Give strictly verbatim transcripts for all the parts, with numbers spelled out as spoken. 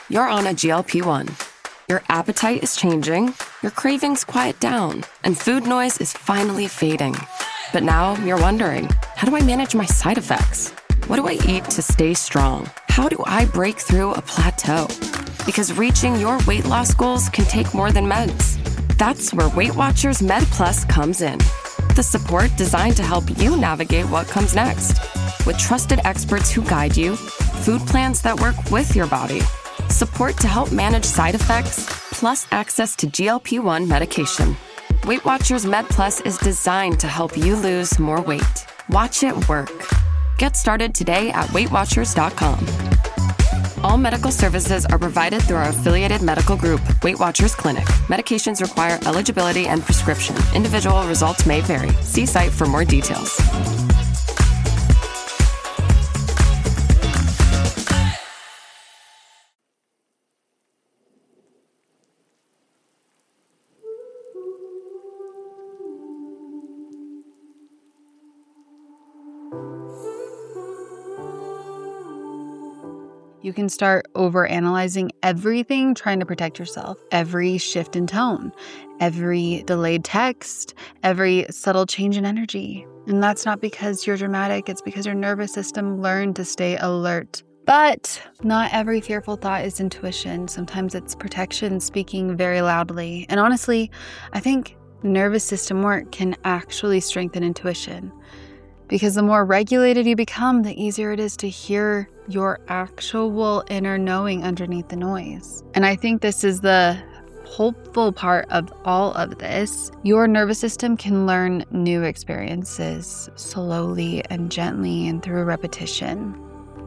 You're on a G L P one. Your appetite is changing, your cravings quiet down, and food noise is finally fading. But now you're wondering, how do I manage my side effects? What do I eat to stay strong? How do I break through a plateau? Because reaching your weight loss goals can take more than meds. That's where Weight Watchers Med Plus comes in. The support designed to help you navigate what comes next. With trusted experts who guide you, food plans that work with your body, support to help manage side effects, plus access to G L P one medication. Weight Watchers Med Plus is designed to help you lose more weight. Watch it work. Get started today at weight watchers dot com. All medical services are provided through our affiliated medical group, Weight Watchers Clinic. Medications require eligibility and prescription. Individual results may vary. See site for more details. You can start overanalyzing everything, trying to protect yourself. Every shift in tone, every delayed text, every subtle change in energy. And that's not because you're dramatic, it's because your nervous system learned to stay alert. But not every fearful thought is intuition. Sometimes it's protection speaking very loudly. And honestly, I think nervous system work can actually strengthen intuition. Because the more regulated you become, the easier it is to hear your actual inner knowing underneath the noise. And I think this is the hopeful part of all of this. Your nervous system can learn new experiences slowly and gently and through repetition.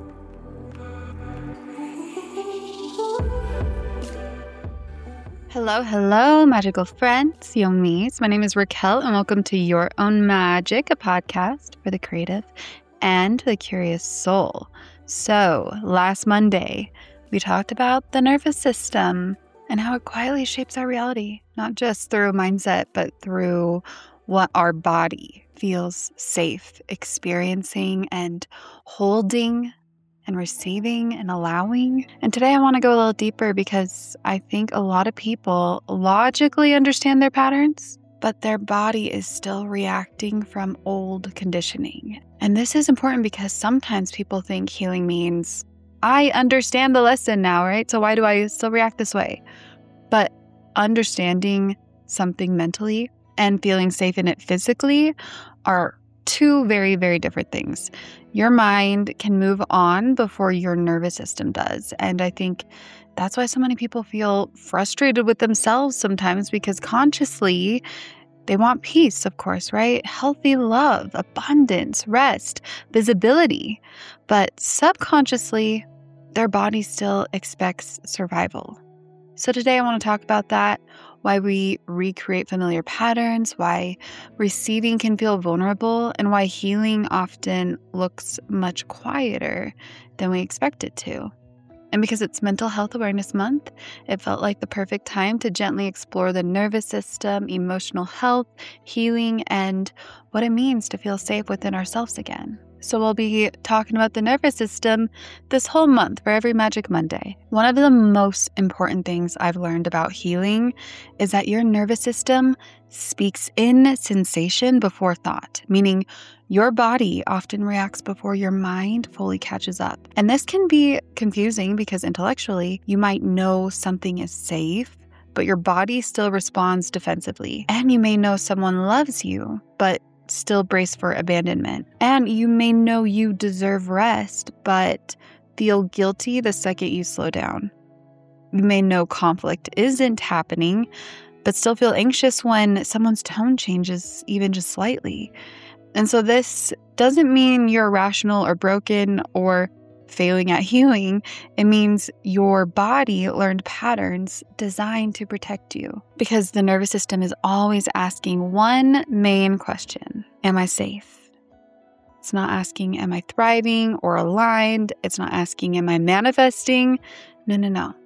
Hello, hello, magical friends, yomis. My name is Raquel, and welcome to Your Own Magic, a podcast for the creative and the curious soul. So, last Monday, we talked about the nervous system and how it quietly shapes our reality, not just through mindset, but through what our body feels safe experiencing and holding and receiving and allowing. And today I want to go a little deeper because I think a lot of people logically understand their patterns, but their body is still reacting from old conditioning. And this is important because sometimes people think healing means, I understand the lesson now, right? So why do I still react this way? But understanding something mentally and feeling safe in it physically are two very, very different things. Your mind can move on before your nervous system does. And I think that's why so many people feel frustrated with themselves sometimes, because consciously they want peace, of course, right? Healthy love, abundance, rest, visibility. But subconsciously, their body still expects survival. So today I want to talk about that, why we recreate familiar patterns, why receiving can feel vulnerable, and why healing often looks much quieter than we expect it to. And because it's Mental Health Awareness Month, it felt like the perfect time to gently explore the nervous system, emotional health, healing, and what it means to feel safe within ourselves again. So we'll be talking about the nervous system this whole month for every Magic Monday. One of the most important things I've learned about healing is that your nervous system speaks in sensation before thought, meaning your body often reacts before your mind fully catches up. And this can be confusing because intellectually you might know something is safe, but your body still responds defensively. And you may know someone loves you, but still brace for abandonment. And you may know you deserve rest, but feel guilty the second you slow down. You may know conflict isn't happening, but still feel anxious when someone's tone changes even just slightly. And so this doesn't mean you're irrational or broken or failing at healing. It means your body learned patterns designed to protect you, because the nervous system is always asking one main question: am I safe? It's not asking, am I thriving or aligned? It's not asking, am I manifesting? No, no, no.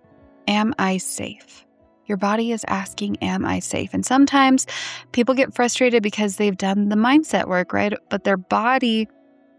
Am I safe? Your body is asking, am I safe? And sometimes people get frustrated because they've done the mindset work, right? But their body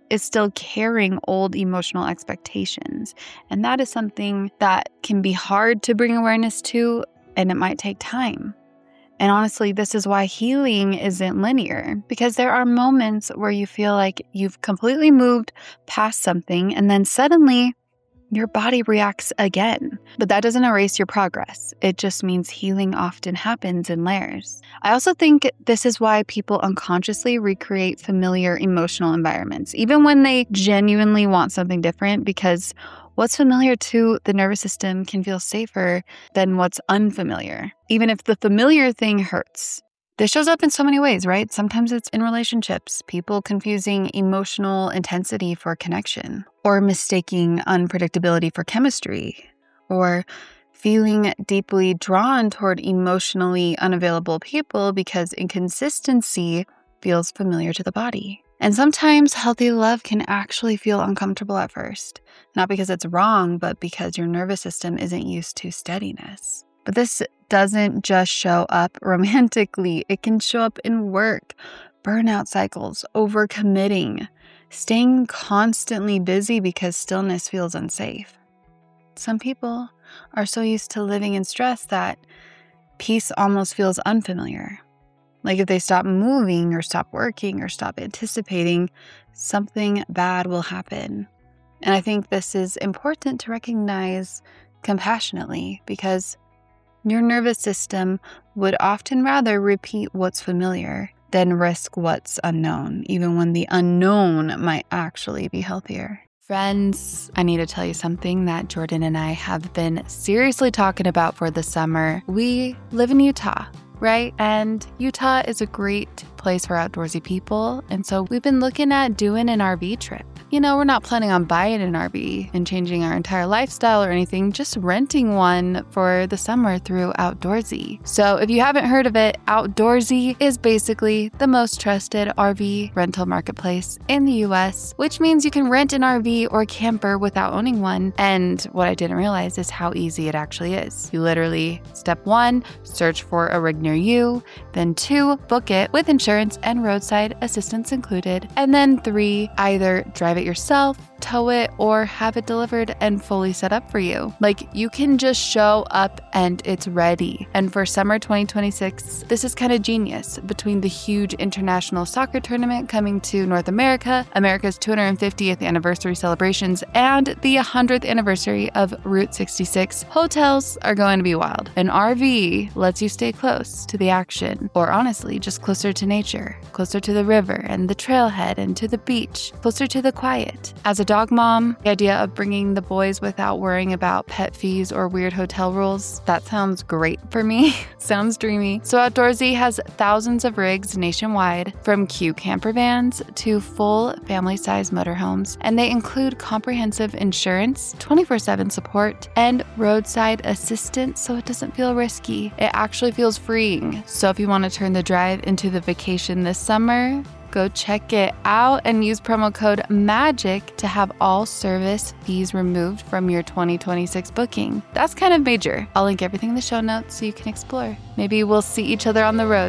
is still carrying old emotional expectations. And that is something that can be hard to bring awareness to, and it might take time. And honestly, this is why healing isn't linear, because there are moments where you feel like you've completely moved past something, and then suddenly your body reacts again. But that doesn't erase your progress. It just means healing often happens in layers. I also think this is why people unconsciously recreate familiar emotional environments, even when they genuinely want something different, because what's familiar to the nervous system can feel safer than what's unfamiliar, even if the familiar thing hurts. This shows up in so many ways, right? Sometimes it's in relationships, people confusing emotional intensity for connection, or mistaking unpredictability for chemistry, or feeling deeply drawn toward emotionally unavailable people because inconsistency feels familiar to the body. And sometimes healthy love can actually feel uncomfortable at first, not because it's wrong, but because your nervous system isn't used to steadiness. But this doesn't just show up romantically. It can show up in work, burnout cycles, overcommitting, staying constantly busy because stillness feels unsafe. Some people are so used to living in stress that peace almost feels unfamiliar. Like if they stop moving or stop working or stop anticipating, something bad will happen. And I think this is important to recognize compassionately, because your nervous system would often rather repeat what's familiar than risk what's unknown, even when the unknown might actually be healthier. Friends, I need to tell you something that Jordan and I have been seriously talking about for the summer. We live in Utah, right? And Utah is a great place for outdoorsy people. And so we've been looking at doing an R V trip. You know, we're not planning on buying an R V and changing our entire lifestyle or anything, just renting one for the summer through Outdoorsy. So if you haven't heard of it, Outdoorsy is basically the most trusted R V rental marketplace in the U S, which means you can rent an R V or camper without owning one. And what I didn't realize is how easy it actually is. You literally, step one, search for a rig near you. Then two, book it with insurance and roadside assistance included. And then three, either drive it yourself, tow it, or have it delivered and fully set up for you. Like, you can just show up and it's ready. And for summer twenty twenty-six, this is kind of genius. Between the huge international soccer tournament coming to North America, America's two hundred fiftieth anniversary celebrations, and the one hundredth anniversary of Route sixty-six, hotels are going to be wild. An R V lets you stay close to the action, or honestly, just closer to nature, closer to the river and the trailhead and to the beach, closer to the quiet. As a dog mom, the idea of bringing the boys without worrying about pet fees or weird hotel rules, that sounds great for me. Sounds dreamy. So Outdoorsy has thousands of rigs nationwide, from cute camper vans to full family-size motorhomes, and they include comprehensive insurance, twenty-four seven support, and roadside assistance, so it doesn't feel risky. It actually feels freeing. So if you want to turn the drive into the vacation this summer, go check it out and use promo code MAGIC to have all service fees removed from your twenty twenty-six booking. That's kind of major. I'll link everything in the show notes so you can explore. Maybe we'll see each other on the road.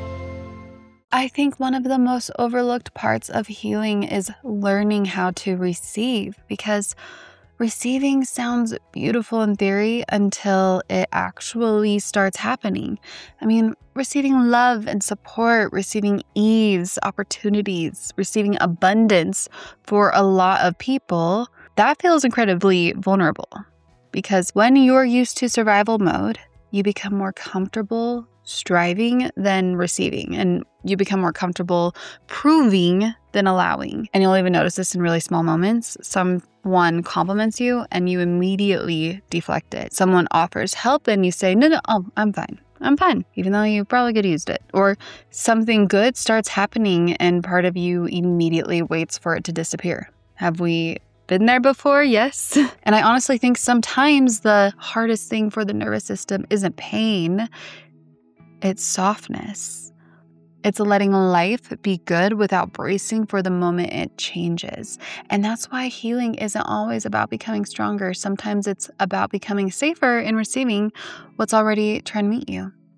I think one of the most overlooked parts of healing is learning how to receive, because receiving sounds beautiful in theory until it actually starts happening. I mean, receiving love and support, receiving ease, opportunities, receiving abundance for a lot of people, that feels incredibly vulnerable. Because when you're used to survival mode, you become more comfortable striving than receiving, and you become more comfortable proving than allowing. And you'll even notice this in really small moments. Someone compliments you and you immediately deflect it. Someone offers help and you say, no, no, oh, I'm fine. I'm fine, even though you probably could have used it. Or something good starts happening and part of you immediately waits for it to disappear. Have we been there before? Yes. And I honestly think sometimes the hardest thing for the nervous system isn't pain, it's softness. It's letting life be good without bracing for the moment it changes. And that's why healing isn't always about becoming stronger. Sometimes it's about becoming safer in receiving what's already trying to meet you.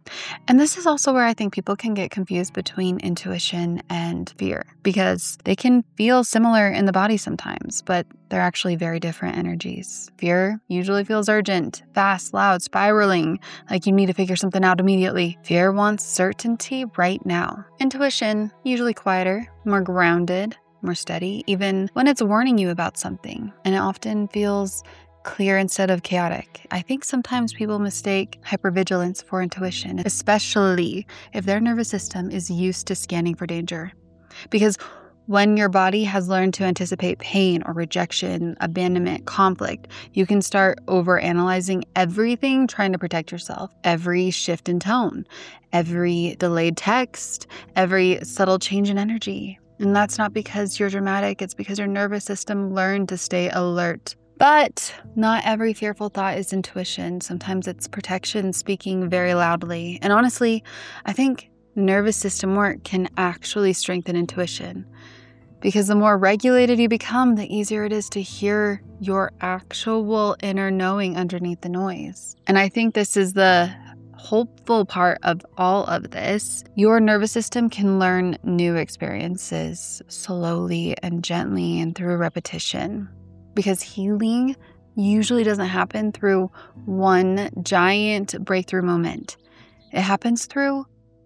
And this is also where I think people can get confused between intuition and fear, because they can feel similar in the body sometimes, but they're actually very different energies. Fear usually feels urgent, fast, loud, spiraling, like you need to figure something out immediately. Fear wants certainty right now. Intuition, usually quieter, more grounded, more steady, even when it's warning you about something, and it often feels clear instead of chaotic. I think sometimes people mistake hypervigilance for intuition, especially if their nervous system is used to scanning for danger. Because when your body has learned to anticipate pain or rejection, abandonment, conflict, you can start overanalyzing everything, trying to protect yourself. Every shift in tone, every delayed text, every subtle change in energy. And that's not because you're dramatic, it's because your nervous system learned to stay alert. But not every fearful thought is intuition. Sometimes it's protection speaking very loudly. And honestly, I think nervous system work can actually strengthen intuition, because the more regulated you become, the easier it is to hear your actual inner knowing underneath the noise. And I think this is the hopeful part of all of this. Your nervous system can learn new experiences slowly and gently and through repetition. Because healing usually doesn't happen through one giant breakthrough moment. It happens through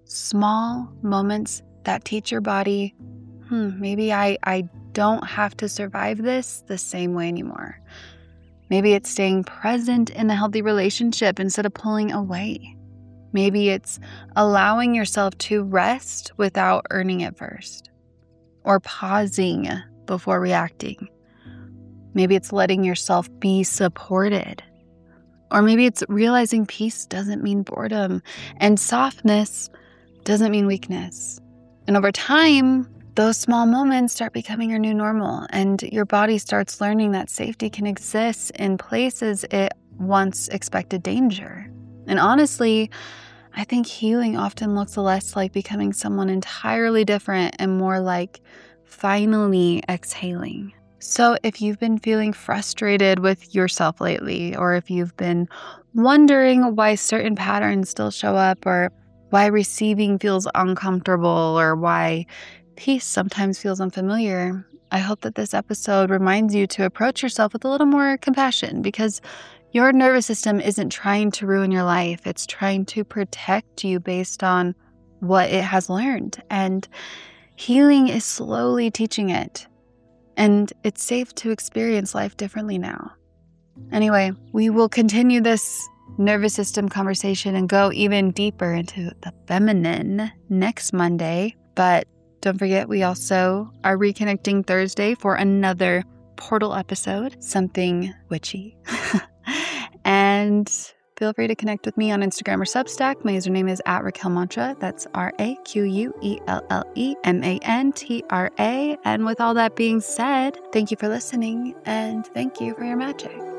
small moments that teach your body, hmm, maybe I, I don't have to survive this the same way anymore. Maybe it's staying present in a healthy relationship instead of pulling away. Maybe it's allowing yourself to rest without earning it first, or pausing before reacting. Maybe it's letting yourself be supported. Or maybe it's realizing peace doesn't mean boredom and softness doesn't mean weakness. And over time, those small moments start becoming your new normal, and your body starts learning that safety can exist in places it once expected danger. And honestly, I think healing often looks less like becoming someone entirely different and more like finally exhaling. So if you've been feeling frustrated with yourself lately, or if you've been wondering why certain patterns still show up, or why receiving feels uncomfortable, or why peace sometimes feels unfamiliar, I hope that this episode reminds you to approach yourself with a little more compassion, because your nervous system isn't trying to ruin your life. It's trying to protect you based on what it has learned. And healing is slowly teaching it. And it's safe to experience life differently now. Anyway, we will continue this nervous system conversation and go even deeper into the feminine next Monday. But don't forget, we also are reconnecting Thursday for another portal episode, something witchy. And feel free to connect with me on Instagram or Substack. My username is at Raquel Mantra. That's R A Q U E L L E M A N T R A. And with all that being said, thank you for listening, and thank you for your magic.